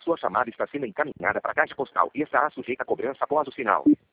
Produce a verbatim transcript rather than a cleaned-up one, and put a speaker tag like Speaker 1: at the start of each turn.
Speaker 1: Sua chamada está sendo encaminhada para a caixa postal e estará sujeita a cobrança após o sinal.